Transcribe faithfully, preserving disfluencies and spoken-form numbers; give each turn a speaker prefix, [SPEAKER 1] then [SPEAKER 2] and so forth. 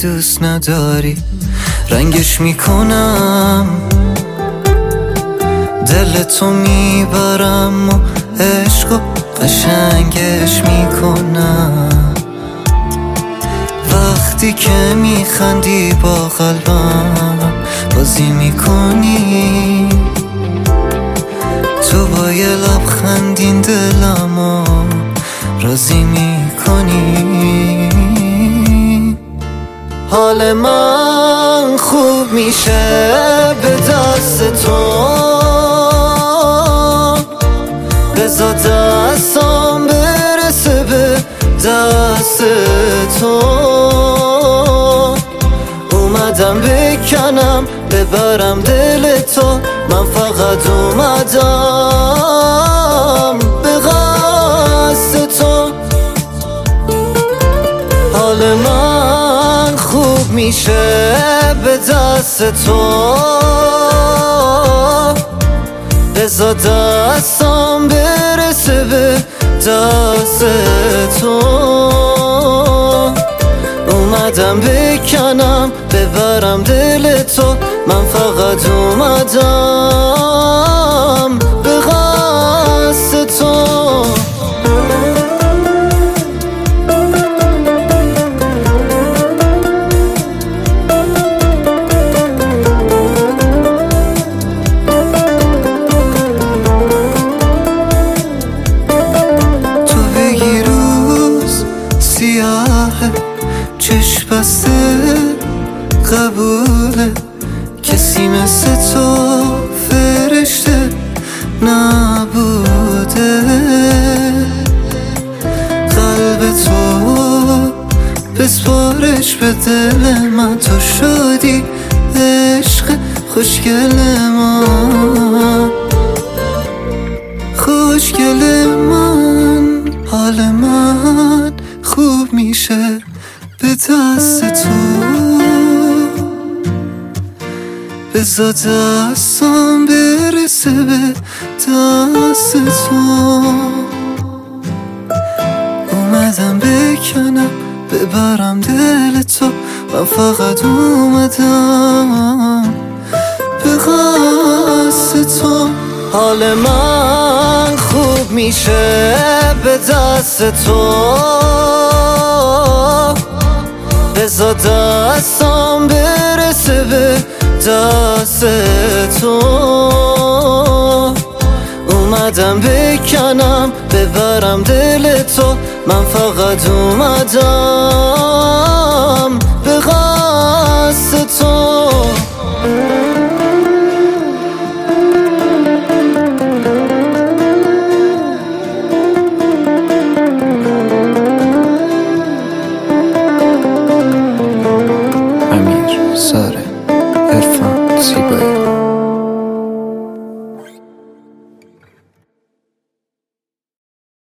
[SPEAKER 1] دوست نداری رنگش میکنم، دل تو میبرم و عشق و قشنگش میکنم. وقتی که میخندی با قلبم بازی میکنی، تو با یه لبخندین دلمو راضی میکنی. حال من خوب میشه به دست تو، بذار دستم برسه به دست تو. اومدم بکنم ببرم دل تو، من فقط اومدم به قصد تو. حال من خوب میشه به دست تو، بذار دستم برسه به دست تو. اومدم بکنم ببرم دل تو، من فقط اومدم به قصد تو. چشم بسته قبوله، کسی مثل تو فرشته نبوده. قلب تو بسپارش به دل من، تو شدی عشق خوشگل من، خوشگل من. حال من خوب میشه به دست تو، بذار دستم برسه به دست تو. اومدم بکنم ببرم دل تو، من فقط اومدم به قصد تو. حال من خوب میشه به دست تو، بذار دستم برسه به دست تو. اومدم بکنم ببرم دل تو، من فقط اومدم به قصد تو.
[SPEAKER 2] امیر، ساره، عرفان، زیبایی.